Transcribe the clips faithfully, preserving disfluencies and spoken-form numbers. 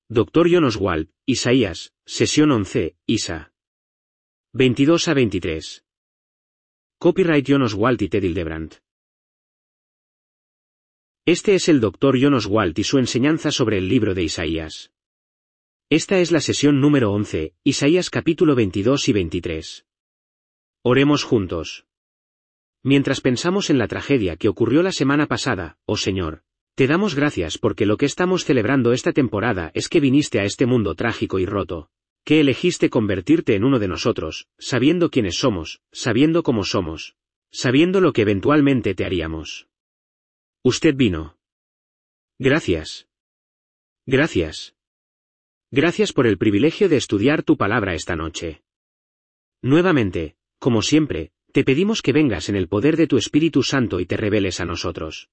doctor John Oswald, Isaías, sesión once, Isa. veintidós a veintitrés. Copyright John Oswald y Ted Hildebrandt. Este es el doctor John Oswald y su enseñanza sobre el libro de Isaías. Esta es la sesión número once, Isaías capítulo veintidós y veintitrés. Oremos juntos. Mientras pensamos en la tragedia que ocurrió la semana pasada, oh Señor, te damos gracias porque lo que estamos celebrando esta temporada es que viniste a este mundo trágico y roto, que elegiste convertirte en uno de nosotros, sabiendo quiénes somos, sabiendo cómo somos, sabiendo lo que eventualmente te haríamos. Usted vino. Gracias. Gracias. Gracias por el privilegio de estudiar tu palabra esta noche. Nuevamente, como siempre, te pedimos que vengas en el poder de tu Espíritu Santo y te reveles a nosotros.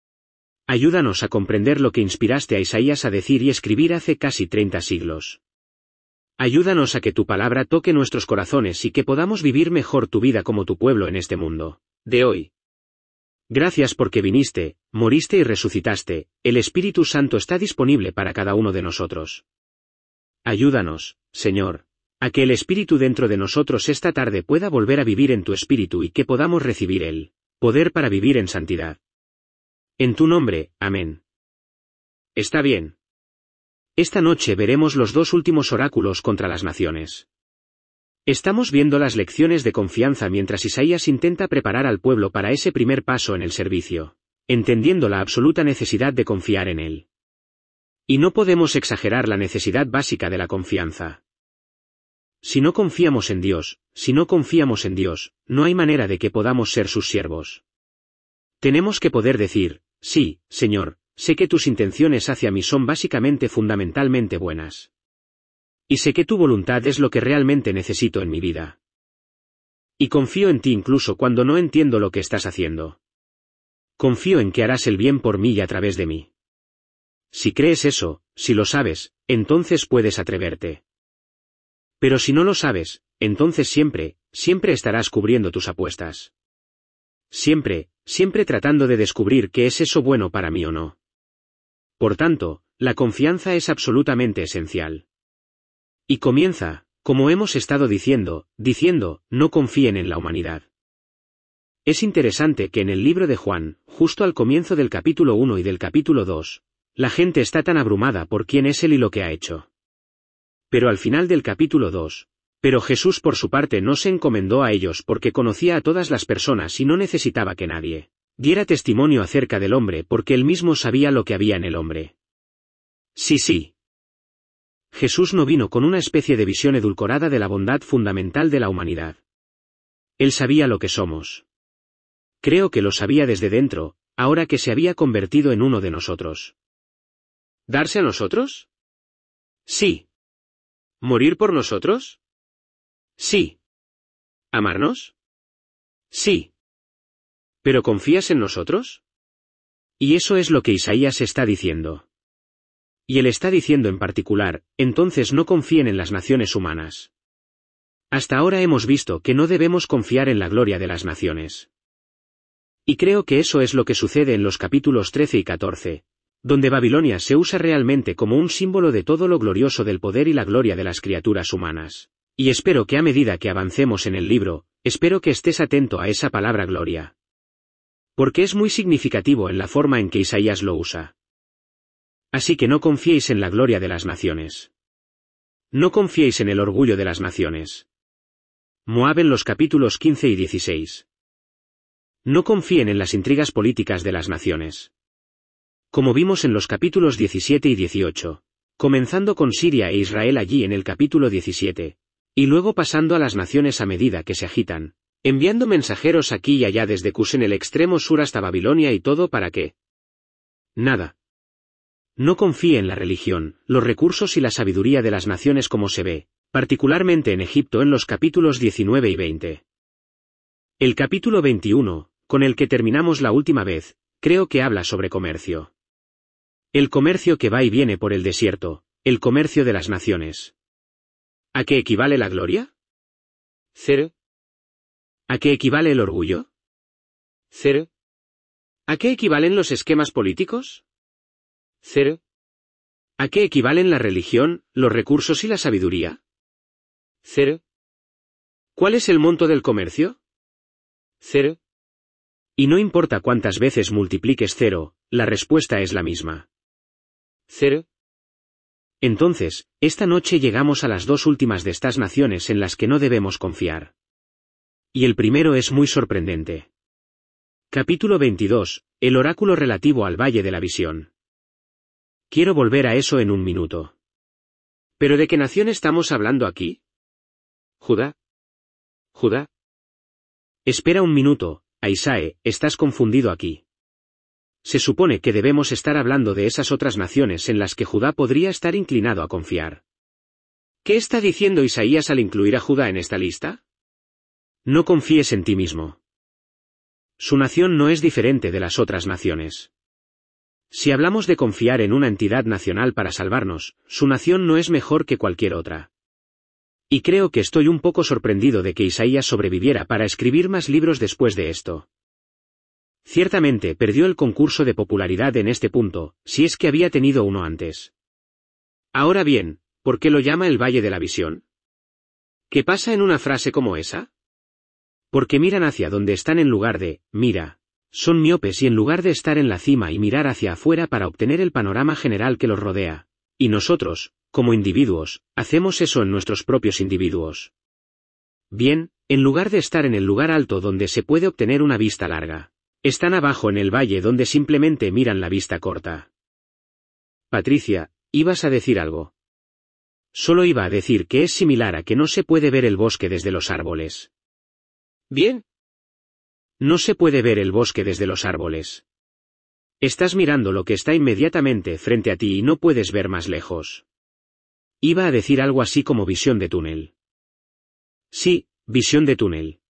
Ayúdanos a comprender lo que inspiraste a Isaías a decir y escribir hace casi treinta siglos. Ayúdanos a que tu palabra toque nuestros corazones y que podamos vivir mejor tu vida como tu pueblo en este mundo de hoy. Gracias porque viniste, moriste y resucitaste, el Espíritu Santo está disponible para cada uno de nosotros. Ayúdanos, Señor, a que el Espíritu dentro de nosotros esta tarde pueda volver a vivir en tu Espíritu y que podamos recibir el poder para vivir en santidad. En tu nombre, amén. Está bien. Esta noche veremos los dos últimos oráculos contra las naciones. Estamos viendo las lecciones de confianza mientras Isaías intenta preparar al pueblo para ese primer paso en el servicio, entendiendo la absoluta necesidad de confiar en él. Y no podemos exagerar la necesidad básica de la confianza. Si no confiamos en Dios, si no confiamos en Dios, no hay manera de que podamos ser sus siervos. Tenemos que poder decir, sí, Señor, sé que tus intenciones hacia mí son básicamente fundamentalmente buenas. Y sé que tu voluntad es lo que realmente necesito en mi vida. Y confío en ti incluso cuando no entiendo lo que estás haciendo. Confío en que harás el bien por mí y a través de mí. Si crees eso, si lo sabes, entonces puedes atreverte. Pero si no lo sabes, entonces siempre, siempre estarás cubriendo tus apuestas. Siempre, siempre tratando de descubrir qué es eso bueno para mí o no. Por tanto, la confianza es absolutamente esencial. Y comienza, como hemos estado diciendo, diciendo, no confíen en la humanidad. Es interesante que en el libro de Juan, justo al comienzo del capítulo uno y del capítulo dos, la gente está tan abrumada por quién es él y lo que ha hecho. Pero al final del capítulo dos, pero Jesús por su parte no se encomendó a ellos porque conocía a todas las personas y no necesitaba que nadie diera testimonio acerca del hombre porque él mismo sabía lo que había en el hombre. Sí, sí. Jesús no vino con una especie de visión edulcorada de la bondad fundamental de la humanidad. Él sabía lo que somos. Creo que lo sabía desde dentro, ahora que se había convertido en uno de nosotros. ¿Darse a nosotros? Sí. ¿Morir por nosotros? Sí. ¿Amarnos? Sí. ¿Pero confías en nosotros? Y eso es lo que Isaías está diciendo. Y él está diciendo en particular, entonces no confíen en las naciones humanas. Hasta ahora hemos visto que no debemos confiar en la gloria de las naciones. Y creo que eso es lo que sucede en los capítulos trece y catorce. Donde Babilonia se usa realmente como un símbolo de todo lo glorioso del poder y la gloria de las criaturas humanas. Y espero que a medida que avancemos en el libro, espero que estés atento a esa palabra gloria. Porque es muy significativo en la forma en que Isaías lo usa. Así que no confiéis en la gloria de las naciones. No confiéis en el orgullo de las naciones. Moab en los capítulos quince y dieciséis. No confíen en las intrigas políticas de las naciones. Como vimos en los capítulos diecisiete y dieciocho, comenzando con Siria e Israel allí en el capítulo diecisiete, y luego pasando a las naciones a medida que se agitan, enviando mensajeros aquí y allá desde Cus en el extremo sur hasta Babilonia y todo para qué. Nada. No confíe en la religión, los recursos y la sabiduría de las naciones como se ve, particularmente en Egipto en los capítulos diecinueve y veinte. El capítulo veintiuno, con el que terminamos la última vez, creo que habla sobre comercio. El comercio que va y viene por el desierto, el comercio de las naciones. ¿A qué equivale la gloria? Cero. ¿A qué equivale el orgullo? Cero. ¿A qué equivalen los esquemas políticos? Cero. ¿A qué equivalen la religión, los recursos y la sabiduría? Cero. ¿Cuál es el monto del comercio? Cero. Y no importa cuántas veces multipliques cero, la respuesta es la misma. Cero. Entonces, esta noche llegamos a las dos últimas de estas naciones en las que no debemos confiar. Y el primero es muy sorprendente. Capítulo veintidós, el oráculo relativo al Valle de la Visión. Quiero volver a eso en un minuto. ¿Pero de qué nación estamos hablando aquí? ¿Judá? ¿Judá? Espera un minuto, Aisae, estás confundido aquí. Se supone que debemos estar hablando de esas otras naciones en las que Judá podría estar inclinado a confiar. ¿Qué está diciendo Isaías al incluir a Judá en esta lista? No confíes en ti mismo. Su nación no es diferente de las otras naciones. Si hablamos de confiar en una entidad nacional para salvarnos, su nación no es mejor que cualquier otra. Y creo que estoy un poco sorprendido de que Isaías sobreviviera para escribir más libros después de esto. Ciertamente perdió el concurso de popularidad en este punto, si es que había tenido uno antes. Ahora bien, ¿por qué lo llama el Valle de la Visión? ¿Qué pasa en una frase como esa? Porque miran hacia donde están en lugar de, mira. Son miopes y en lugar de estar en la cima y mirar hacia afuera para obtener el panorama general que los rodea. Y nosotros, como individuos, hacemos eso en nuestros propios individuos. Bien, en lugar de estar en el lugar alto donde se puede obtener una vista larga, están abajo en el valle donde simplemente miran la vista corta. Patricia, ¿ibas a decir algo? Solo iba a decir que es similar a que no se puede ver el bosque desde los árboles. Bien. No se puede ver el bosque desde los árboles. Estás mirando lo que está inmediatamente frente a ti y no puedes ver más lejos. Iba a decir algo así como visión de túnel. Sí, visión de túnel.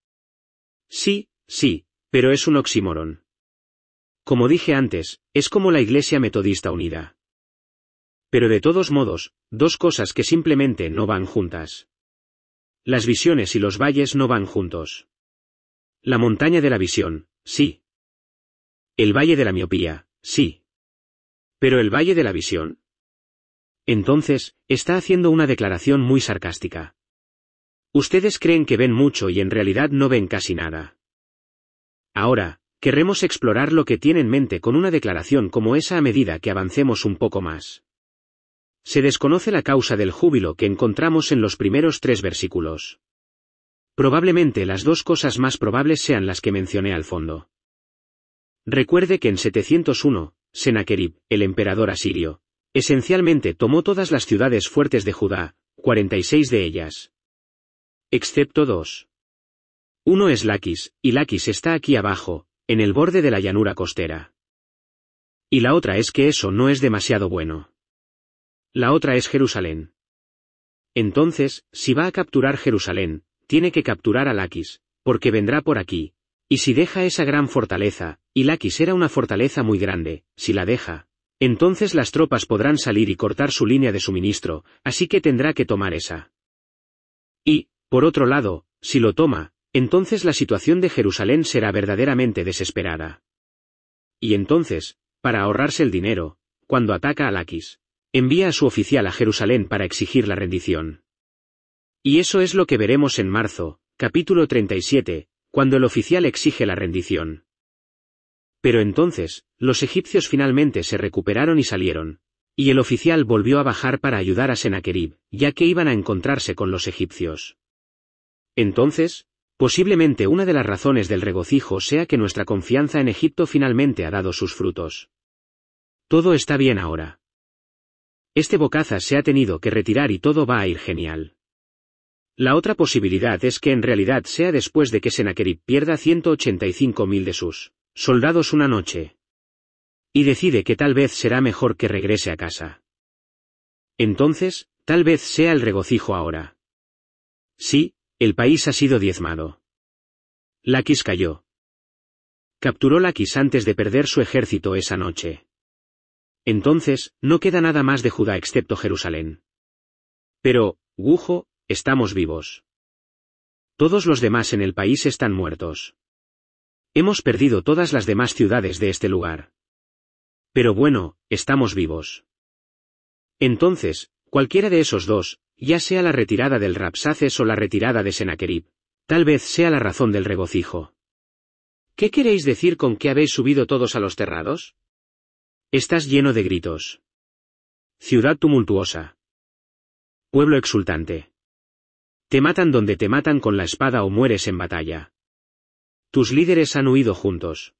Sí, sí, pero es un oxímoron. Como dije antes, es como la Iglesia Metodista Unida. Pero de todos modos, dos cosas que simplemente no van juntas. Las visiones y los valles no van juntos. La montaña de la visión, sí. El valle de la miopía, sí. ¿Pero el valle de la visión? Entonces, está haciendo una declaración muy sarcástica. Ustedes creen que ven mucho y en realidad no ven casi nada. Ahora, querremos explorar lo que tiene en mente con una declaración como esa a medida que avancemos un poco más. Se desconoce la causa del júbilo que encontramos en los primeros tres versículos. Probablemente las dos cosas más probables sean las que mencioné al fondo. Recuerde que en setecientos uno, Sennacherib, el emperador asirio, esencialmente tomó todas las ciudades fuertes de Judá, cuarenta y seis de ellas. Excepto dos. Uno es Laquis, y Laquis está aquí abajo, en el borde de la llanura costera. Y la otra es que eso no es demasiado bueno. La otra es Jerusalén. Entonces, si va a capturar Jerusalén, tiene que capturar a Laquis, porque vendrá por aquí. Y si deja esa gran fortaleza, y Laquis era una fortaleza muy grande, si la deja, entonces las tropas podrán salir y cortar su línea de suministro, así que tendrá que tomar esa. Y, por otro lado, si lo toma, entonces la situación de Jerusalén será verdaderamente desesperada. Y entonces, para ahorrarse el dinero, cuando ataca a Laquis, envía a su oficial a Jerusalén para exigir la rendición. Y eso es lo que veremos en marzo, capítulo treinta y siete, cuando el oficial exige la rendición. Pero entonces, los egipcios finalmente se recuperaron y salieron, y el oficial volvió a bajar para ayudar a Sennacherib, ya que iban a encontrarse con los egipcios. Entonces, posiblemente una de las razones del regocijo sea que nuestra confianza en Egipto finalmente ha dado sus frutos. Todo está bien ahora. Este bocazas se ha tenido que retirar y todo va a ir genial. La otra posibilidad es que en realidad sea después de que Sennacherib pierda ciento ochenta y cinco mil de sus soldados una noche. Y decide que tal vez será mejor que regrese a casa. Entonces, tal vez sea el regocijo ahora. Sí, el país ha sido diezmado. Laquis cayó. Capturó Laquis antes de perder su ejército esa noche. Entonces, no queda nada más de Judá excepto Jerusalén. Pero, Gujo, estamos vivos. Todos los demás en el país están muertos. Hemos perdido todas las demás ciudades de este lugar. Pero bueno, estamos vivos. Entonces, cualquiera de esos dos, ya sea la retirada del Rapsaces o la retirada de Sennacherib, tal vez sea la razón del regocijo. ¿Qué queréis decir con que habéis subido todos a los terrados? Estás lleno de gritos. Ciudad tumultuosa. Pueblo exultante. Te matan donde te matan con la espada o mueres en batalla. Tus líderes han huido juntos.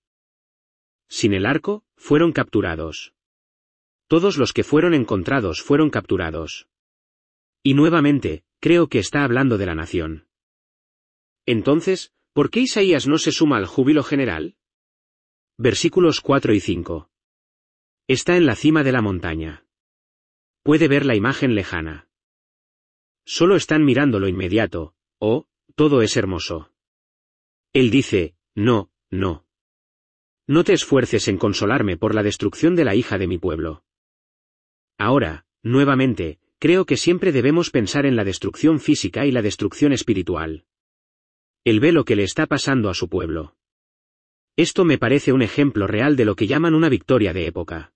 Sin el arco, fueron capturados. Todos los que fueron encontrados fueron capturados. Y nuevamente, creo que está hablando de la nación. Entonces, ¿por qué Isaías no se suma al júbilo general? Versículos cuatro y cinco. Está en la cima de la montaña. Puede ver la imagen lejana. Solo están mirando lo inmediato, oh, todo es hermoso. Él dice, no, no. No te esfuerces en consolarme por la destrucción de la hija de mi pueblo. Ahora, nuevamente, creo que siempre debemos pensar en la destrucción física y la destrucción espiritual. Él ve lo que le está pasando a su pueblo. Esto me parece un ejemplo real de lo que llaman una victoria de época.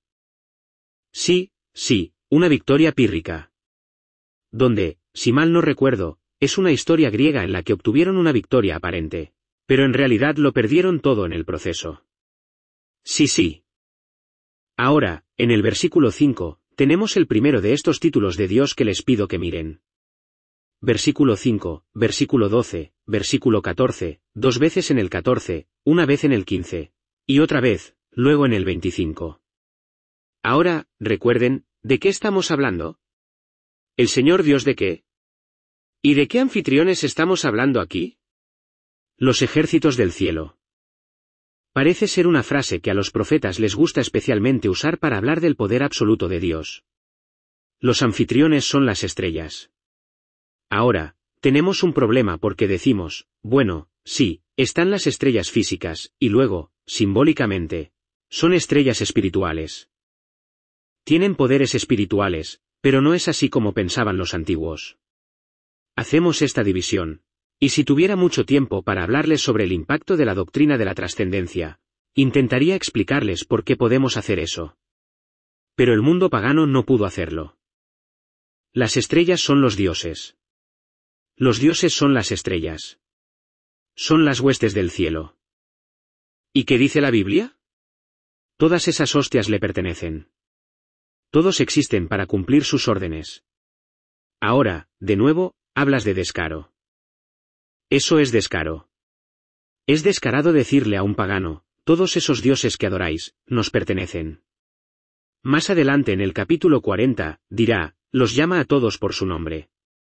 Sí, sí, una victoria pírrica. Donde, si mal no recuerdo, es una historia griega en la que obtuvieron una victoria aparente, pero en realidad lo perdieron todo en el proceso. Sí, sí. Ahora, en el versículo cinco, tenemos el primero de estos títulos de Dios que les pido que miren. Versículo cinco, versículo doce, versículo catorce, dos veces en el catorce, una vez en el quince, y otra vez, luego en el veinticinco. Ahora, recuerden, ¿de qué estamos hablando? ¿El Señor Dios de qué? ¿Y de qué anfitriones estamos hablando aquí? Los ejércitos del cielo. Parece ser una frase que a los profetas les gusta especialmente usar para hablar del poder absoluto de Dios. Los anfitriones son las estrellas. Ahora, tenemos un problema porque decimos, bueno, sí, están las estrellas físicas, y luego, simbólicamente, son estrellas espirituales. Tienen poderes espirituales, pero no es así como pensaban los antiguos. Hacemos esta división. Y si tuviera mucho tiempo para hablarles sobre el impacto de la doctrina de la trascendencia, intentaría explicarles por qué podemos hacer eso. Pero el mundo pagano no pudo hacerlo. Las estrellas son los dioses. Los dioses son las estrellas. Son las huestes del cielo. ¿Y qué dice la Biblia? Todas esas hostias le pertenecen. Todos existen para cumplir sus órdenes. Ahora, de nuevo, hablas de descaro. Eso es descaro. Es descarado decirle a un pagano, todos esos dioses que adoráis, nos pertenecen. Más adelante en el capítulo cuarenta, dirá, los llama a todos por su nombre.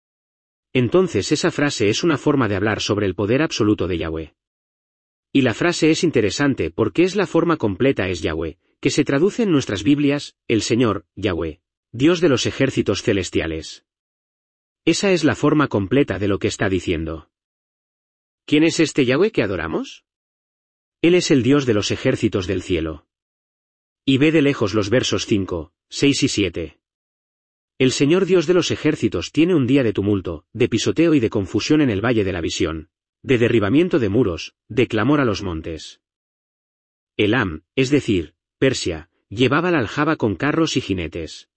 Entonces esa frase es una forma de hablar sobre el poder absoluto de Yahweh. Y la frase es interesante porque es la forma completa es Yahweh, que se traduce en nuestras Biblias, el Señor, Yahweh, Dios de los ejércitos celestiales. Esa es la forma completa de lo que está diciendo. ¿Quién es este Yahweh que adoramos? Él es el Dios de los ejércitos del cielo. Y ve de lejos los versos cinco, seis y siete. El Señor Dios de los ejércitos tiene un día de tumulto, de pisoteo y de confusión en el valle de la visión, de derribamiento de muros, de clamor a los montes. Elam, es decir, Persia, llevaba la aljaba con carros y jinetes.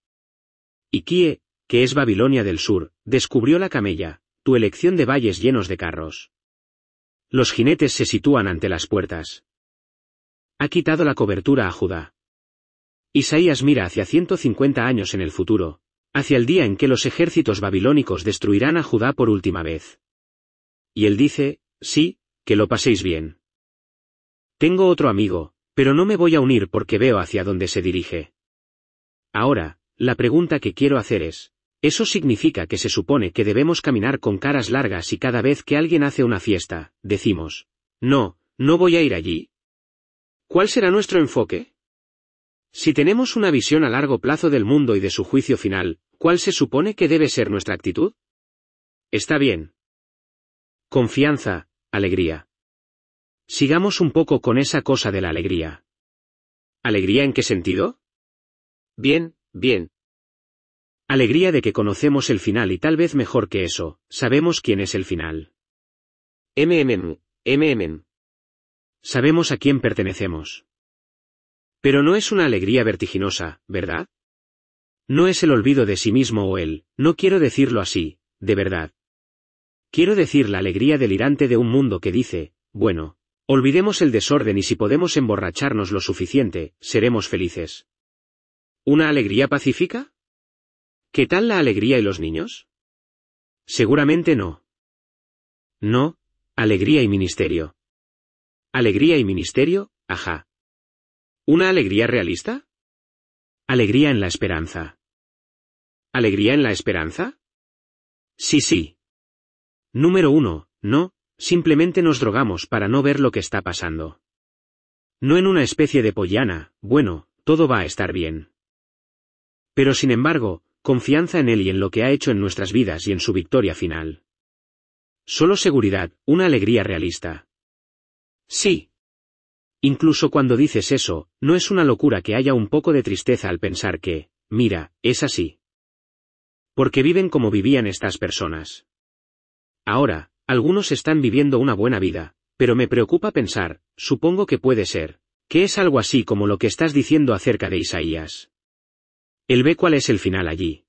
Y Kie, que es Babilonia del sur, descubrió la camella, tu elección de valles llenos de carros. Los jinetes se sitúan ante las puertas. Ha quitado la cobertura a Judá. Isaías mira hacia ciento cincuenta años en el futuro, hacia el día en que los ejércitos babilónicos destruirán a Judá por última vez. Y él dice, sí, que lo paséis bien. Tengo otro amigo, pero no me voy a unir porque veo hacia dónde se dirige. Ahora, la pregunta que quiero hacer es, ¿eso significa que se supone que debemos caminar con caras largas y cada vez que alguien hace una fiesta, decimos, no, no voy a ir allí? ¿Cuál será nuestro enfoque? Si tenemos una visión a largo plazo del mundo y de su juicio final, ¿cuál se supone que debe ser nuestra actitud? Está bien. Confianza, alegría. Sigamos un poco con esa cosa de la alegría. ¿Alegría en qué sentido? Bien, bien. Alegría de que conocemos el final y tal vez mejor que eso, sabemos quién es el final. MMM, MMM. Sabemos a quién pertenecemos. Pero no es una alegría vertiginosa, ¿verdad? No es el olvido de sí mismo o el, no quiero decirlo así, de verdad. Quiero decir la alegría delirante de un mundo que dice, bueno, olvidemos el desorden y si podemos emborracharnos lo suficiente, seremos felices. ¿Una alegría pacífica? ¿Qué tal la alegría y los niños? Seguramente no. No, alegría y ministerio. Alegría y ministerio, ajá. ¿Una alegría realista? Alegría en la esperanza. ¿Alegría en la esperanza? Sí, sí. Número uno, no, simplemente nos drogamos para no ver lo que está pasando. No en una especie de pollana, bueno, todo va a estar bien. Pero sin embargo, confianza en Él y en lo que ha hecho en nuestras vidas y en su victoria final. Solo seguridad, una alegría realista. Sí. Incluso cuando dices eso, no es una locura que haya un poco de tristeza al pensar que, mira, es así. Porque viven como vivían estas personas. Ahora, algunos están viviendo una buena vida, pero me preocupa pensar, supongo que puede ser, que es algo así como lo que estás diciendo acerca de Isaías. Él ve cuál es el final allí.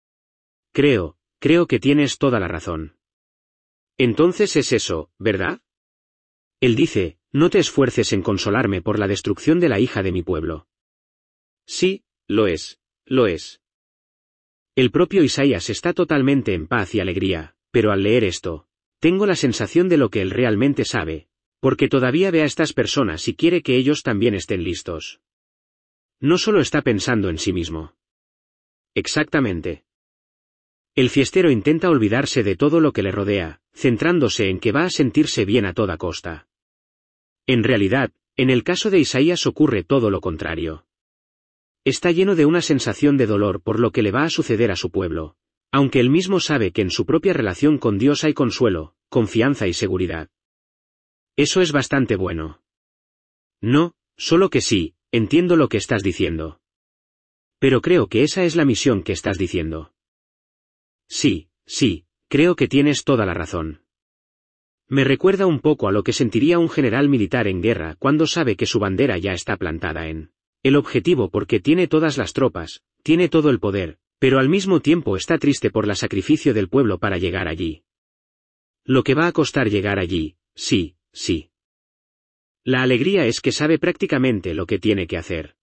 Creo, creo que tienes toda la razón. Entonces es eso, ¿verdad? Él dice, no te esfuerces en consolarme por la destrucción de la hija de mi pueblo. Sí, lo es, lo es. El propio Isaías está totalmente en paz y alegría, pero al leer esto, tengo la sensación de lo que él realmente sabe, porque todavía ve a estas personas y quiere que ellos también estén listos. No solo está pensando en sí mismo. Exactamente. El fiestero intenta olvidarse de todo lo que le rodea, centrándose en que va a sentirse bien a toda costa. En realidad, en el caso de Isaías ocurre todo lo contrario. Está lleno de una sensación de dolor por lo que le va a suceder a su pueblo, aunque él mismo sabe que en su propia relación con Dios hay consuelo, confianza y seguridad. Eso es bastante bueno. No, solo que sí, entiendo lo que estás diciendo. Pero creo que esa es la misión que estás diciendo. Sí, sí, creo que tienes toda la razón. Me recuerda un poco a lo que sentiría un general militar en guerra cuando sabe que su bandera ya está plantada en el objetivo porque tiene todas las tropas, tiene todo el poder, pero al mismo tiempo está triste por el sacrificio del pueblo para llegar allí. Lo que va a costar llegar allí, sí, sí. La alegría es que sabe prácticamente lo que tiene que hacer.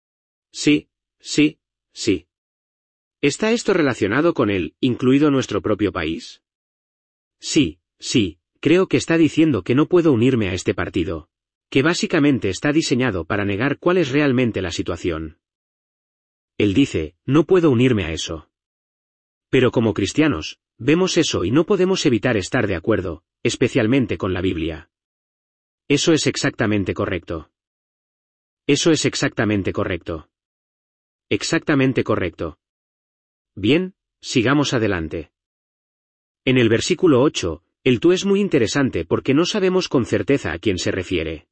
Sí, sí, sí. ¿Está esto relacionado con él, incluido nuestro propio país? Sí, sí, creo que está diciendo que no puedo unirme a este partido, que básicamente está diseñado para negar cuál es realmente la situación. Él dice, no puedo unirme a eso. Pero como cristianos, vemos eso y no podemos evitar estar de acuerdo, especialmente con la Biblia. Eso es exactamente correcto. Eso es exactamente correcto. Exactamente correcto. Bien, sigamos adelante. En el versículo ocho, el tú es muy interesante porque no sabemos con certeza a quién se refiere.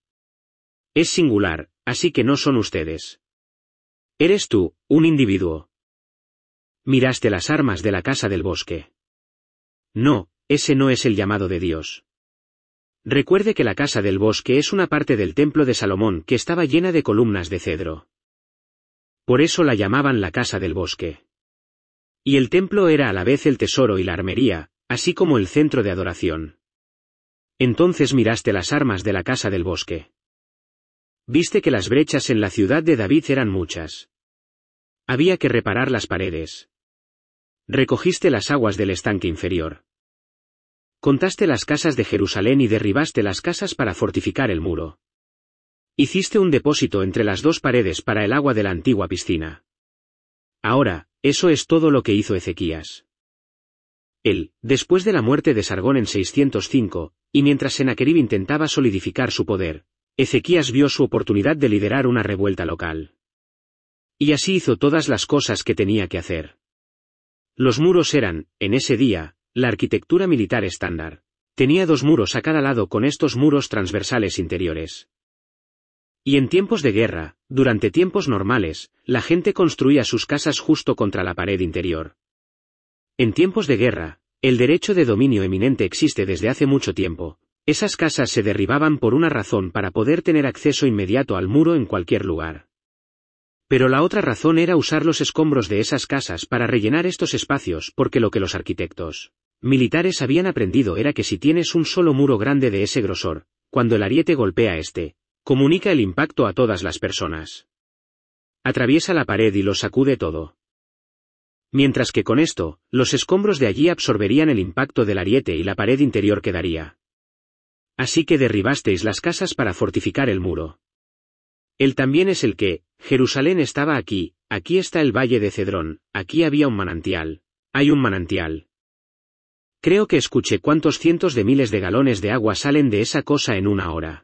Es singular, así que no son ustedes. Eres tú, un individuo. Miraste las armas de la casa del bosque. No, ese no es el llamado de Dios. Recuerde que la casa del bosque es una parte del templo de Salomón que estaba llena de columnas de cedro. Por eso la llamaban la casa del bosque. Y el templo era a la vez el tesoro y la armería, así como el centro de adoración. Entonces miraste las armas de la casa del bosque. Viste que las brechas en la ciudad de David eran muchas. Había que reparar las paredes. Recogiste las aguas del estanque inferior. Contaste las casas de Jerusalén y derribaste las casas para fortificar el muro. Hiciste un depósito entre las dos paredes para el agua de la antigua piscina. Ahora, eso es todo lo que hizo Ezequías. Él, después de la muerte de Sargón en seiscientos cinco, y mientras Sennacherib intentaba solidificar su poder, Ezequías vio su oportunidad de liderar una revuelta local. Y así hizo todas las cosas que tenía que hacer. Los muros eran, en ese día, la arquitectura militar estándar. Tenía dos muros a cada lado con estos muros transversales interiores. Y en tiempos de guerra, durante tiempos normales, la gente construía sus casas justo contra la pared interior. En tiempos de guerra, el derecho de dominio eminente existe desde hace mucho tiempo. Esas casas se derribaban por una razón para poder tener acceso inmediato al muro en cualquier lugar. Pero la otra razón era usar los escombros de esas casas para rellenar estos espacios, porque lo que los arquitectos militares habían aprendido era que si tienes un solo muro grande de ese grosor, cuando el ariete golpea este, comunica el impacto a todas las personas. Atraviesa la pared y lo sacude todo. Mientras que con esto, los escombros de allí absorberían el impacto del ariete y la pared interior quedaría. Así que derribasteis las casas para fortificar el muro. Él también es el que, Jerusalén estaba aquí, aquí está el valle de Cedrón, aquí había un manantial, hay un manantial. Creo que escuché cuántos cientos de miles de galones de agua salen de esa cosa en una hora.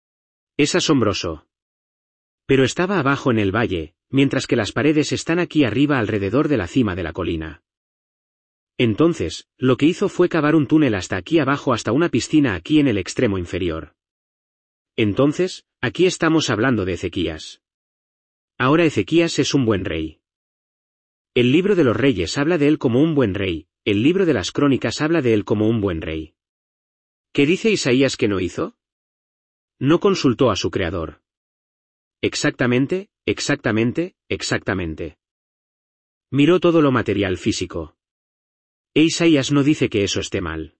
Es asombroso. Pero estaba abajo en el valle, mientras que las paredes están aquí arriba alrededor de la cima de la colina. Entonces, lo que hizo fue cavar un túnel hasta aquí abajo hasta una piscina aquí en el extremo inferior. Entonces, aquí estamos hablando de Ezequías. Ahora Ezequías es un buen rey. El libro de los reyes habla de él como un buen rey, el libro de las crónicas habla de él como un buen rey. ¿Qué dice Isaías que no hizo? No consultó a su creador. Exactamente, exactamente, exactamente. Miró todo lo material físico. E Isaías no dice que eso esté mal.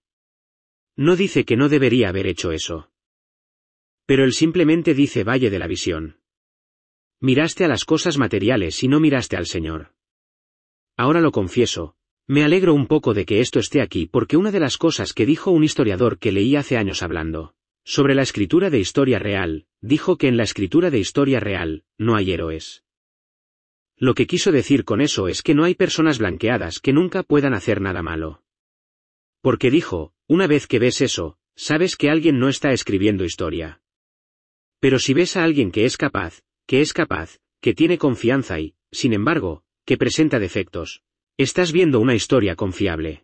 No dice que no debería haber hecho eso. Pero él simplemente dice valle de la visión. Miraste a las cosas materiales y no miraste al Señor. Ahora lo confieso, me alegro un poco de que esto esté aquí porque una de las cosas que dijo un historiador que leí hace años hablando sobre la escritura de historia real, dijo que en la escritura de historia real, no hay héroes. Lo que quiso decir con eso es que no hay personas blanqueadas que nunca puedan hacer nada malo. Porque dijo, una vez que ves eso, sabes que alguien no está escribiendo historia. Pero si ves a alguien que es capaz, que es capaz, que tiene confianza y, sin embargo, que presenta defectos, estás viendo una historia confiable.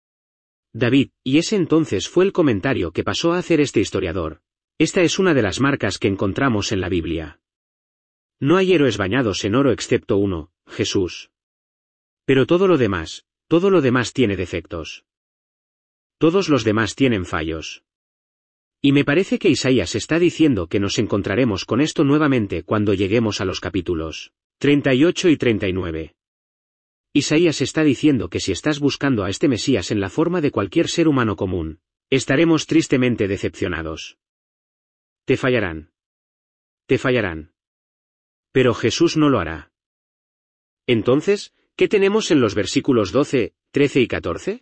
David, y ese entonces fue el comentario que pasó a hacer este historiador. Esta es una de las marcas que encontramos en la Biblia. No hay héroes bañados en oro excepto uno, Jesús. Pero todo lo demás, todo lo demás tiene defectos. Todos los demás tienen fallos. Y me parece que Isaías está diciendo que nos encontraremos con esto nuevamente cuando lleguemos a los capítulos treinta y ocho y treinta y nueve. Isaías está diciendo que si estás buscando a este Mesías en la forma de cualquier ser humano común, estaremos tristemente decepcionados. Te fallarán. Te fallarán. Pero Jesús no lo hará. Entonces, ¿qué tenemos en los versículos doce, trece y catorce?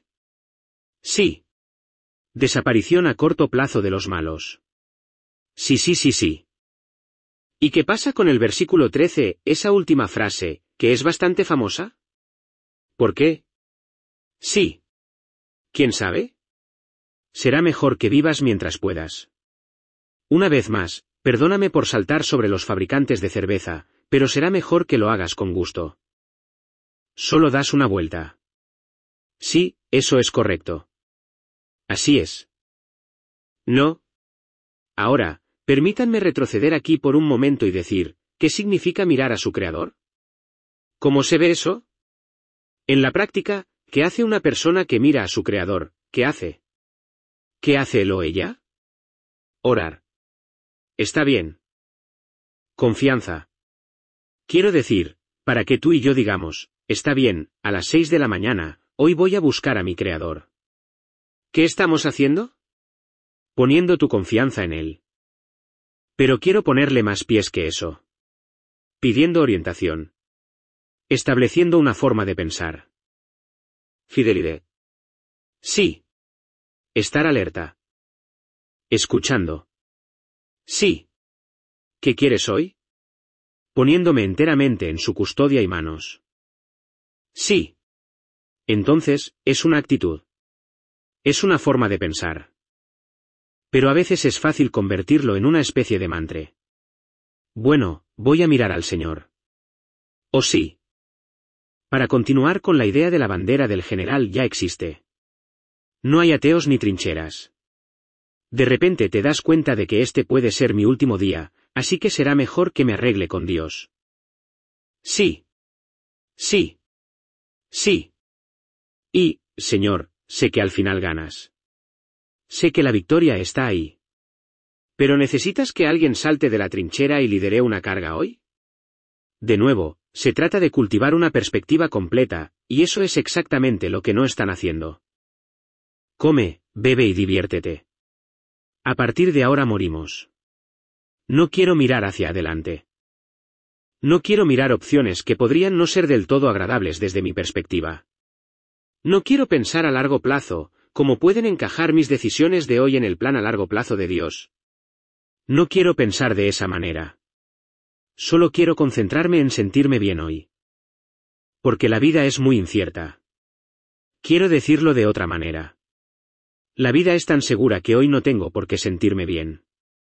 Sí. Desaparición a corto plazo de los malos. Sí, sí, sí, sí. ¿Y qué pasa con el versículo trece, esa última frase, que es bastante famosa? ¿Por qué? Sí. ¿Quién sabe? Será mejor que vivas mientras puedas. Una vez más, perdóname por saltar sobre los fabricantes de cerveza, pero será mejor que lo hagas con gusto. Solo das una vuelta. Sí, eso es correcto. Así es. No. Ahora, permítanme retroceder aquí por un momento y decir, ¿qué significa mirar a su creador? ¿Cómo se ve eso? En la práctica, ¿qué hace una persona que mira a su creador? ¿Qué hace? ¿Qué hace él o ella? Orar. Está bien. Confianza. Quiero decir, para que tú y yo digamos, está bien, a las seis de la mañana, hoy voy a buscar a mi creador. ¿Qué estamos haciendo? Poniendo tu confianza en él. Pero quiero ponerle más pies que eso. Pidiendo orientación. Estableciendo una forma de pensar. Fidelidad. Sí. Estar alerta. Escuchando. Sí. ¿Qué quieres hoy? Poniéndome enteramente en su custodia y manos. Sí. Entonces, es una actitud. Es una forma de pensar. Pero a veces es fácil convertirlo en una especie de mantra. Bueno, voy a mirar al Señor. ¿O sí? Para continuar con la idea de la bandera del general ya existe. No hay ateos ni trincheras. De repente te das cuenta de que este puede ser mi último día, así que será mejor que me arregle con Dios. Sí. Sí. Sí. Y, Señor, sé que al final ganas. Sé que la victoria está ahí. ¿Pero necesitas que alguien salte de la trinchera y lidere una carga hoy? De nuevo, se trata de cultivar una perspectiva completa, y eso es exactamente lo que no están haciendo. Come, bebe y diviértete. A partir de ahora morimos. No quiero mirar hacia adelante. No quiero mirar opciones que podrían no ser del todo agradables desde mi perspectiva. No quiero pensar a largo plazo, cómo pueden encajar mis decisiones de hoy en el plan a largo plazo de Dios. No quiero pensar de esa manera. Solo quiero concentrarme en sentirme bien hoy. Porque la vida es muy incierta. Quiero decirlo de otra manera. La vida es tan segura que hoy no tengo por qué sentirme bien.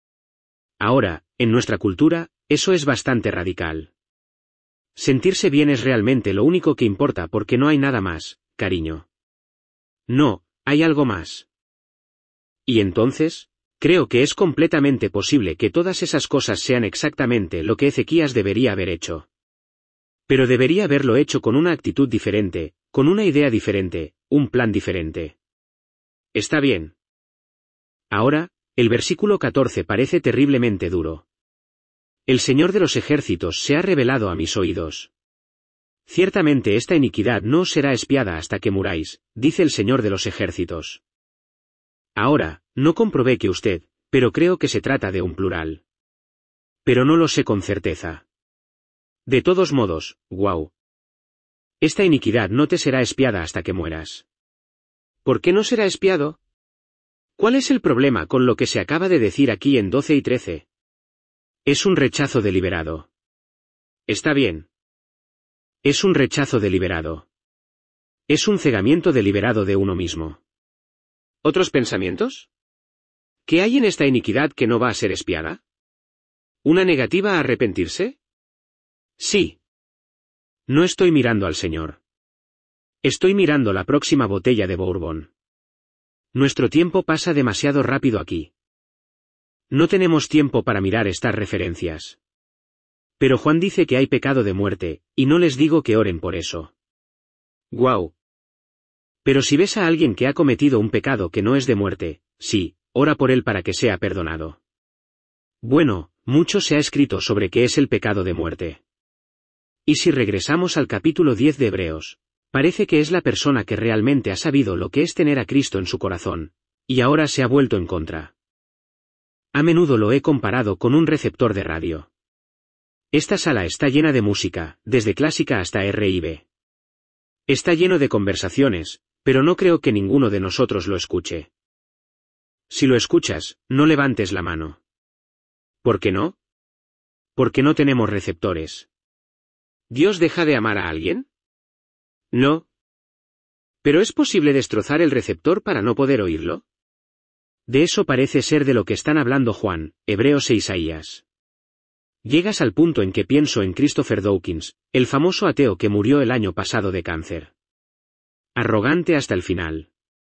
Ahora, en nuestra cultura, eso es bastante radical. Sentirse bien es realmente lo único que importa porque no hay nada más, cariño. No, hay algo más. Y entonces, creo que es completamente posible que todas esas cosas sean exactamente lo que Ezequías debería haber hecho. Pero debería haberlo hecho con una actitud diferente, con una idea diferente, un plan diferente. Está bien. Ahora, el versículo catorce parece terriblemente duro. El Señor de los ejércitos se ha revelado a mis oídos. Ciertamente esta iniquidad no os será expiada hasta que muráis, dice el Señor de los ejércitos. Ahora, no comprobé que usted, pero creo que se trata de un plural. Pero no lo sé con certeza. De todos modos, guau. Esta iniquidad no te será expiada hasta que mueras. ¿Por qué no será expiado? ¿Cuál es el problema con lo que se acaba de decir aquí en doce y trece? Es un rechazo deliberado. Está bien. Es un rechazo deliberado. Es un cegamiento deliberado de uno mismo. ¿Otros pensamientos? ¿Qué hay en esta iniquidad que no va a ser expiada? ¿Una negativa a arrepentirse? Sí. No estoy mirando al Señor. Estoy mirando la próxima botella de Bourbon. Nuestro tiempo pasa demasiado rápido aquí. No tenemos tiempo para mirar estas referencias. Pero Juan dice que hay pecado de muerte, y no les digo que oren por eso. Guau. Pero si ves a alguien que ha cometido un pecado que no es de muerte, sí, ora por él para que sea perdonado. Bueno, mucho se ha escrito sobre qué es el pecado de muerte. Y si regresamos al capítulo diez de Hebreos, parece que es la persona que realmente ha sabido lo que es tener a Cristo en su corazón, y ahora se ha vuelto en contra. A menudo lo he comparado con un receptor de radio. Esta sala está llena de música, desde clásica hasta erre y be. Está lleno de conversaciones, pero no creo que ninguno de nosotros lo escuche. Si lo escuchas, no levantes la mano. ¿Por qué no? Porque no tenemos receptores. ¿Dios deja de amar a alguien? No. ¿Pero es posible destrozar el receptor para no poder oírlo? De eso parece ser de lo que están hablando Juan, Hebreos e Isaías. Llegas al punto en que pienso en Christopher Dawkins, el famoso ateo que murió el año pasado de cáncer. Arrogante hasta el final.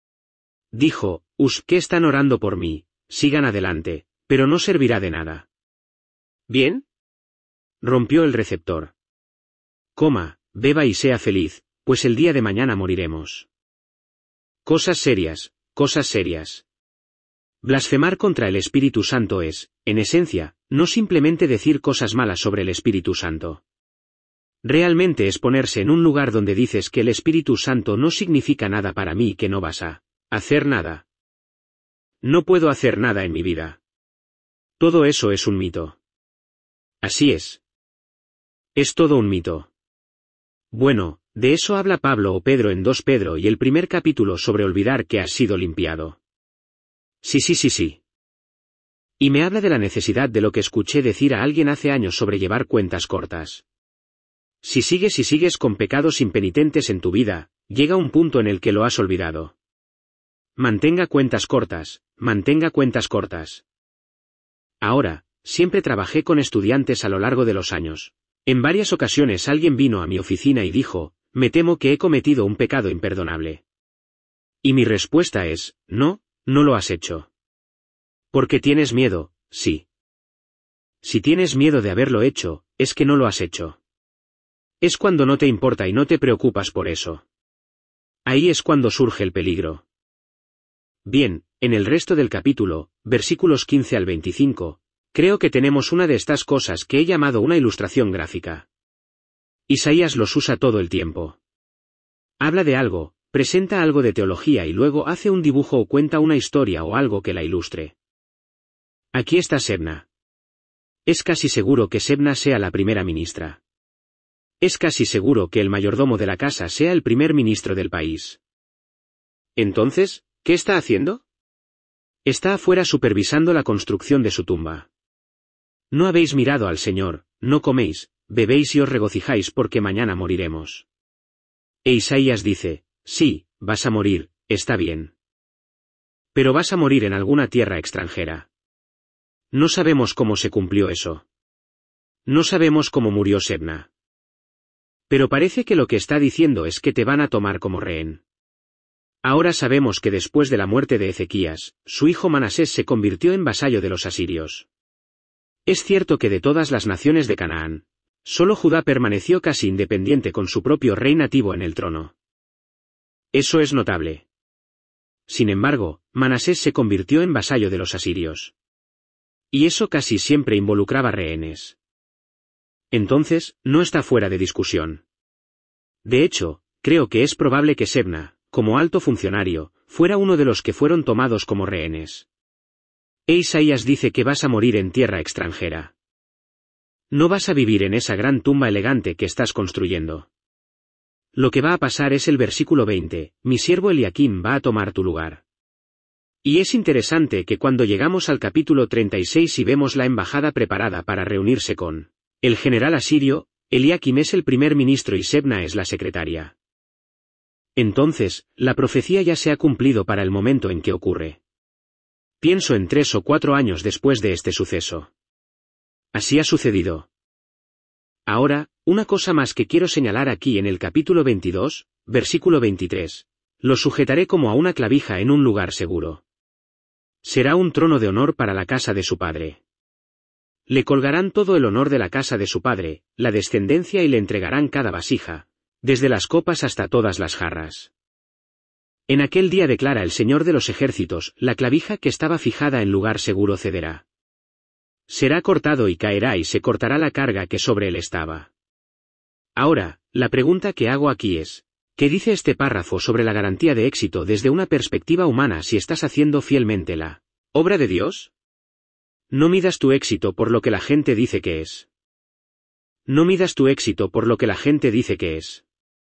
Dijo, us, que están orando por mí, sigan adelante, pero no servirá de nada. ¿Bien? Rompió el receptor. Coma, beba y sea feliz, pues el día de mañana moriremos. Cosas serias, cosas serias. Blasfemar contra el Espíritu Santo es, en esencia, no simplemente decir cosas malas sobre el Espíritu Santo. Realmente es ponerse en un lugar donde dices que el Espíritu Santo no significa nada para mí y que no vas a hacer nada. No puedo hacer nada en mi vida. Todo eso es un mito. Así es. Es todo un mito. Bueno, de eso habla Pablo o Pedro en dos Pedro y el primer capítulo sobre olvidar que has sido limpiado. Sí, sí, sí, sí. Y me habla de la necesidad de lo que escuché decir a alguien hace años sobre llevar cuentas cortas. Si sigues y sigues con pecados impenitentes en tu vida, llega un punto en el que lo has olvidado. Mantenga cuentas cortas, mantenga cuentas cortas. Ahora, siempre trabajé con estudiantes a lo largo de los años. En varias ocasiones alguien vino a mi oficina y dijo, me temo que he cometido un pecado imperdonable. Y mi respuesta es, no, no lo has hecho. Porque tienes miedo, sí. Si tienes miedo de haberlo hecho, es que no lo has hecho. Es cuando no te importa y no te preocupas por eso. Ahí es cuando surge el peligro. Bien, en el resto del capítulo, versículos quince al veinticinco, creo que tenemos una de estas cosas que he llamado una ilustración gráfica. Isaías los usa todo el tiempo. Habla de algo, presenta algo de teología y luego hace un dibujo o cuenta una historia o algo que la ilustre. Aquí está Sebna. Es casi seguro que Sebna sea la primera ministra. Es casi seguro que el mayordomo de la casa sea el primer ministro del país. Entonces, ¿qué está haciendo? Está afuera supervisando la construcción de su tumba. No habéis mirado al Señor, no coméis, bebéis y os regocijáis porque mañana moriremos. E Isaías dice, sí, vas a morir, está bien. Pero vas a morir en alguna tierra extranjera. No sabemos cómo se cumplió eso. No sabemos cómo murió Sebna. Pero parece que lo que está diciendo es que te van a tomar como rehén. Ahora sabemos que después de la muerte de Ezequías, su hijo Manasés se convirtió en vasallo de los asirios. Es cierto que de todas las naciones de Canaán, solo Judá permaneció casi independiente con su propio rey nativo en el trono. Eso es notable. Sin embargo, Manasés se convirtió en vasallo de los asirios. Y eso casi siempre involucraba rehenes. Entonces, no está fuera de discusión. De hecho, creo que es probable que Sebna, como alto funcionario, fuera uno de los que fueron tomados como rehenes. E Isaías dice que vas a morir en tierra extranjera. No vas a vivir en esa gran tumba elegante que estás construyendo. Lo que va a pasar es el versículo veinte, mi siervo Eliakim va a tomar tu lugar. Y es interesante que cuando llegamos al capítulo treinta y seis y vemos la embajada preparada para reunirse con el general asirio, Eliakim es el primer ministro y Sebna es la secretaria. Entonces, la profecía ya se ha cumplido para el momento en que ocurre. Pienso en tres o cuatro años después de este suceso. Así ha sucedido. Ahora, una cosa más que quiero señalar aquí en el capítulo veintidós, versículo veintitrés. Lo sujetaré como a una clavija en un lugar seguro. Será un trono de honor para la casa de su padre. Le colgarán todo el honor de la casa de su padre, la descendencia y le entregarán cada vasija, desde las copas hasta todas las jarras. En aquel día declara el Señor de los ejércitos, la clavija que estaba fijada en lugar seguro cederá. Será cortado y caerá y se cortará la carga que sobre él estaba. Ahora, la pregunta que hago aquí es, ¿qué dice este párrafo sobre la garantía de éxito desde una perspectiva humana si estás haciendo fielmente la obra de Dios? No midas tu éxito por lo que la gente dice que es. No midas tu éxito por lo que la gente dice que es.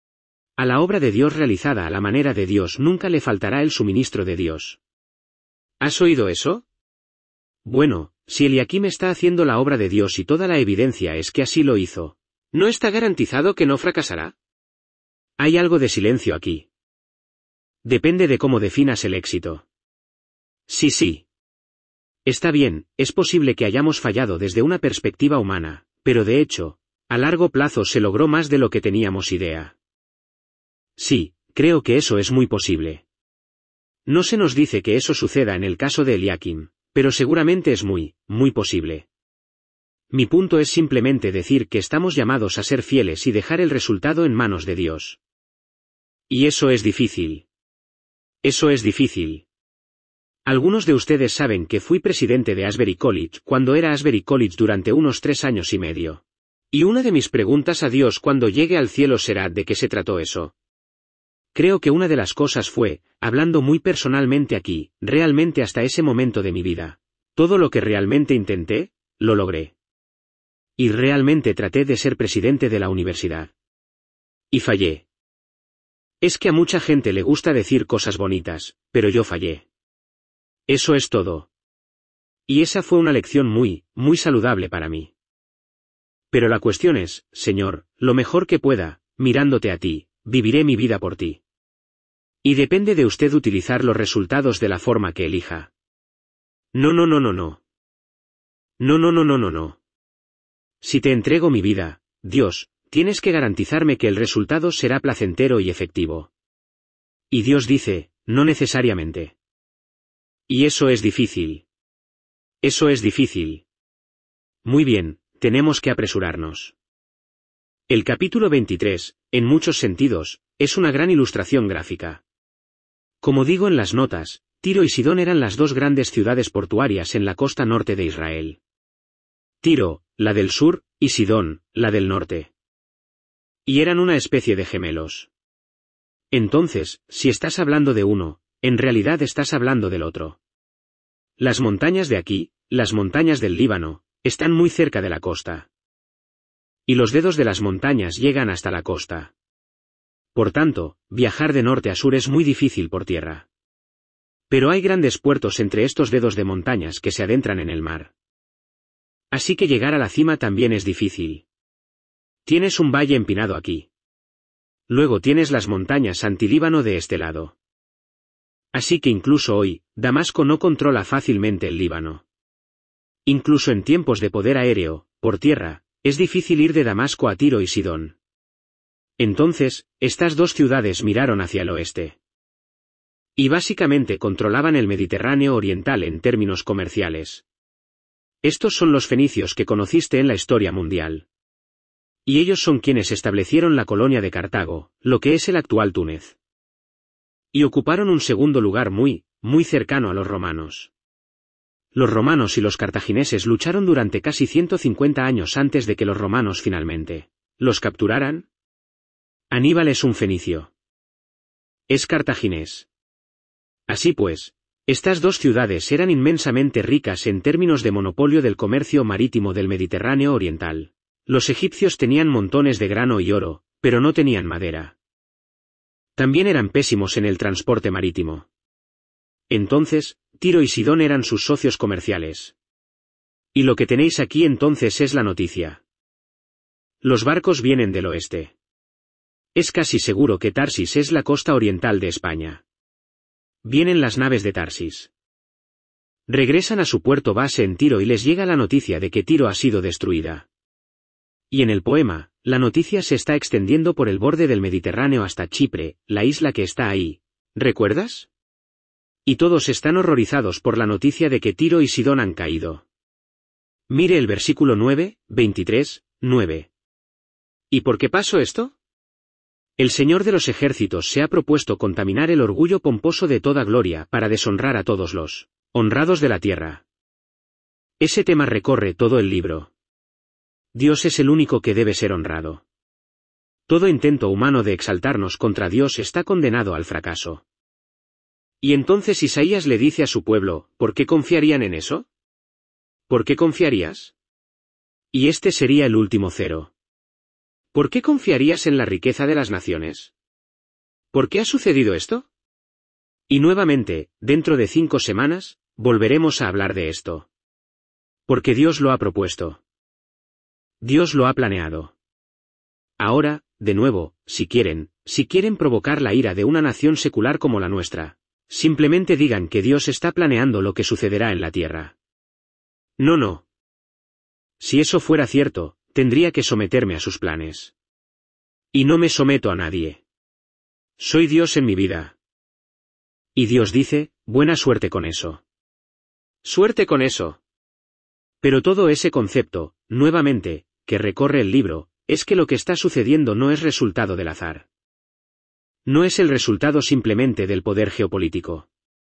A la obra de Dios realizada a la manera de Dios nunca le faltará el suministro de Dios. ¿Has oído eso? Bueno, si Eliakim está haciendo la obra de Dios y toda la evidencia es que así lo hizo, ¿no está garantizado que no fracasará? Hay algo de silencio aquí. Depende de cómo definas el éxito. Sí, sí. Está bien, es posible que hayamos fallado desde una perspectiva humana, pero de hecho, a largo plazo se logró más de lo que teníamos idea. Sí, creo que eso es muy posible. No se nos dice que eso suceda en el caso de Eliakim, pero seguramente es muy, muy posible. Mi punto es simplemente decir que estamos llamados a ser fieles y dejar el resultado en manos de Dios. Y eso es difícil. Eso es difícil. Algunos de ustedes saben que fui presidente de Asbury College cuando era Asbury College durante unos tres años y medio. Y una de mis preguntas a Dios cuando llegue al cielo será ¿de qué se trató eso? Creo que una de las cosas fue, hablando muy personalmente aquí, realmente hasta ese momento de mi vida, todo lo que realmente intenté, lo logré. Y realmente traté de ser presidente de la universidad. Y fallé. Es que a mucha gente le gusta decir cosas bonitas, pero yo fallé. Eso es todo. Y esa fue una lección muy, muy saludable para mí. Pero la cuestión es, Señor, lo mejor que pueda, mirándote a ti, viviré mi vida por ti. Y depende de usted utilizar los resultados de la forma que elija. No, no, no, no, no. No, no, no, no, no, no. Si te entrego mi vida, Dios, tienes que garantizarme que el resultado será placentero y efectivo. Y Dios dice, no necesariamente. Y eso es difícil. Eso es difícil. Muy bien, tenemos que apresurarnos. El capítulo veintitrés, en muchos sentidos, es una gran ilustración gráfica. Como digo en las notas, Tiro y Sidón eran las dos grandes ciudades portuarias en la costa norte de Israel. Tiro, la del sur, y Sidón, la del norte. Y eran una especie de gemelos. Entonces, si estás hablando de uno, en realidad estás hablando del otro. Las montañas de aquí, las montañas del Líbano, están muy cerca de la costa. Y los dedos de las montañas llegan hasta la costa. Por tanto, viajar de norte a sur es muy difícil por tierra. Pero hay grandes puertos entre estos dedos de montañas que se adentran en el mar. Así que llegar a la cima también es difícil. Tienes un valle empinado aquí. Luego tienes las montañas antilíbano de este lado. Así que incluso hoy, Damasco no controla fácilmente el Líbano. Incluso en tiempos de poder aéreo, por tierra, es difícil ir de Damasco a Tiro y Sidón. Entonces, estas dos ciudades miraron hacia el oeste. Y básicamente controlaban el Mediterráneo oriental en términos comerciales. Estos son los fenicios que conociste en la historia mundial. Y ellos son quienes establecieron la colonia de Cartago, lo que es el actual Túnez. Y ocuparon un segundo lugar muy, muy cercano a los romanos. Los romanos y los cartagineses lucharon durante casi ciento cincuenta años antes de que los romanos finalmente los capturaran. Aníbal es un fenicio. Es cartaginés. Así pues, estas dos ciudades eran inmensamente ricas en términos de monopolio del comercio marítimo del Mediterráneo oriental. Los egipcios tenían montones de grano y oro, pero no tenían madera. También eran pésimos en el transporte marítimo. Entonces, Tiro y Sidón eran sus socios comerciales. Y lo que tenéis aquí entonces es la noticia. Los barcos vienen del oeste. Es casi seguro que Tarsis es la costa oriental de España. Vienen las naves de Tarsis. Regresan a su puerto base en Tiro y les llega la noticia de que Tiro ha sido destruida. Y en el poema, la noticia se está extendiendo por el borde del Mediterráneo hasta Chipre, la isla que está ahí. ¿Recuerdas? Y todos están horrorizados por la noticia de que Tiro y Sidón han caído. Mire el versículo nueve, veintitrés, nueve. ¿Y por qué pasó esto? El Señor de los ejércitos se ha propuesto contaminar el orgullo pomposo de toda gloria para deshonrar a todos los honrados de la tierra. Ese tema recorre todo el libro. Dios es el único que debe ser honrado. Todo intento humano de exaltarnos contra Dios está condenado al fracaso. Y entonces Isaías le dice a su pueblo, ¿por qué confiarían en eso? ¿Por qué confiarías? Y este sería el último cero. ¿Por qué confiarías en la riqueza de las naciones? ¿Por qué ha sucedido esto? Y nuevamente, dentro de cinco semanas, volveremos a hablar de esto. Porque Dios lo ha propuesto. Dios lo ha planeado. Ahora, de nuevo, si quieren, si quieren provocar la ira de una nación secular como la nuestra, simplemente digan que Dios está planeando lo que sucederá en la tierra. No, no. Si eso fuera cierto, tendría que someterme a sus planes. Y no me someto a nadie. Soy Dios en mi vida. Y Dios dice, buena suerte con eso. Suerte con eso. Pero todo ese concepto, nuevamente, que recorre el libro, es que lo que está sucediendo no es resultado del azar. No es el resultado simplemente del poder geopolítico.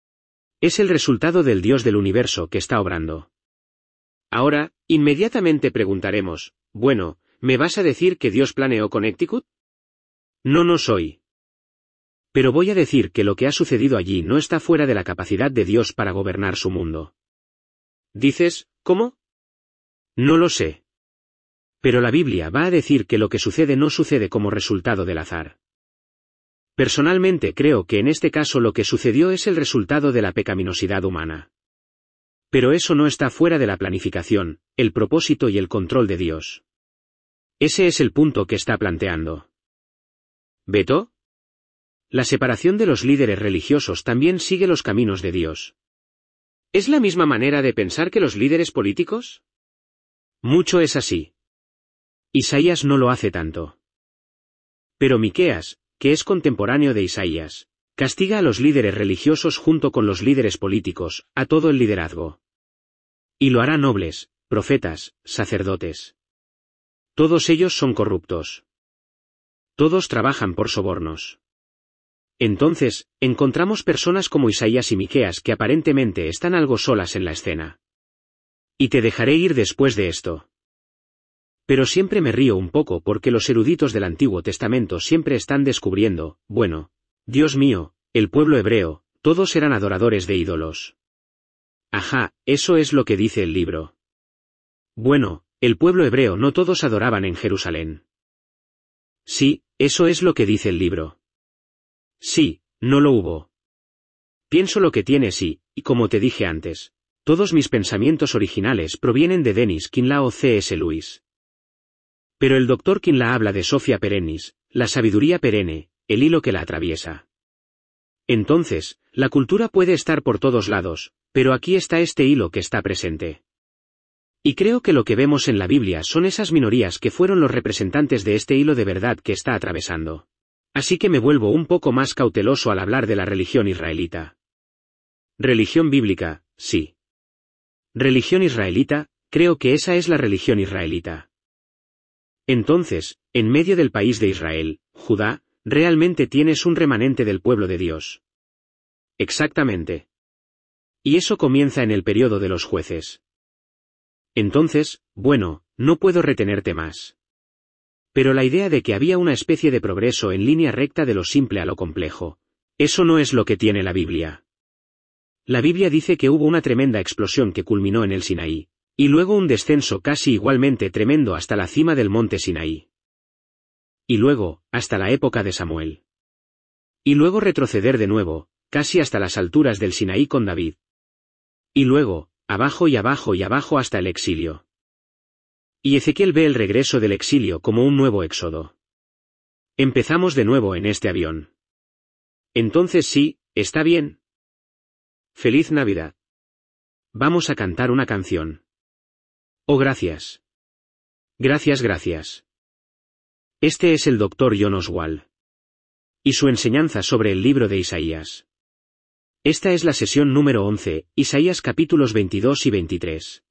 Es el resultado del Dios del universo que está obrando. Ahora, inmediatamente preguntaremos, bueno, ¿me vas a decir que Dios planeó Connecticut? No, no soy. Pero voy a decir que lo que ha sucedido allí no está fuera de la capacidad de Dios para gobernar su mundo. ¿Dices, cómo? No lo sé. Pero la Biblia va a decir que lo que sucede no sucede como resultado del azar. Personalmente creo que en este caso lo que sucedió es el resultado de la pecaminosidad humana. Pero eso no está fuera de la planificación, el propósito y el control de Dios. Ese es el punto que está planteando. ¿Beto? La separación de los líderes religiosos también sigue los caminos de Dios. ¿Es la misma manera de pensar que los líderes políticos? Mucho es así. Isaías no lo hace tanto. Pero Miqueas, que es contemporáneo de Isaías, castiga a los líderes religiosos junto con los líderes políticos, a todo el liderazgo. Y lo hará nobles, profetas, sacerdotes. Todos ellos son corruptos. Todos trabajan por sobornos. Entonces, encontramos personas como Isaías y Miqueas que aparentemente están algo solas en la escena. Y te dejaré ir después de esto. Pero siempre me río un poco porque los eruditos del Antiguo Testamento siempre están descubriendo, bueno, Dios mío, el pueblo hebreo, todos eran adoradores de ídolos. Ajá, eso es lo que dice el libro. Bueno, el pueblo hebreo no todos adoraban en Jerusalén. Sí, eso es lo que dice el libro. Sí, no lo hubo. Pienso lo que tienes y, y como te dije antes, todos mis pensamientos originales provienen de Dennis Kinlaw o C S Lewis. Pero el doctor Kinlaw habla de Sophia Perennis, la sabiduría perenne, el hilo que la atraviesa. Entonces, la cultura puede estar por todos lados, pero aquí está este hilo que está presente. Y creo que lo que vemos en la Biblia son esas minorías que fueron los representantes de este hilo de verdad que está atravesando. Así que me vuelvo un poco más cauteloso al hablar de la religión israelita. Religión bíblica, sí. Religión israelita, creo que esa es la religión israelita. Entonces, en medio del país de Israel, Judá, realmente tienes un remanente del pueblo de Dios. Exactamente. Y eso comienza en el periodo de los jueces. Entonces, bueno, no puedo retenerte más. Pero la idea de que había una especie de progreso en línea recta de lo simple a lo complejo, eso no es lo que tiene la Biblia. La Biblia dice que hubo una tremenda explosión que culminó en el Sinaí, y luego un descenso casi igualmente tremendo hasta la cima del monte Sinaí. Y luego, hasta la época de Samuel. Y luego retroceder de nuevo, casi hasta las alturas del Sinaí con David. Y luego, abajo y abajo y abajo hasta el exilio. Y Ezequiel ve el regreso del exilio como un nuevo éxodo. Empezamos de nuevo en este avión. Entonces sí, está bien. Feliz Navidad. Vamos a cantar una canción. Oh, gracias. Gracias, gracias. Este es el doctor John Oswald. Y su enseñanza sobre el libro de Isaías. Esta es la sesión número once, Isaías capítulos veintidós y veintitrés.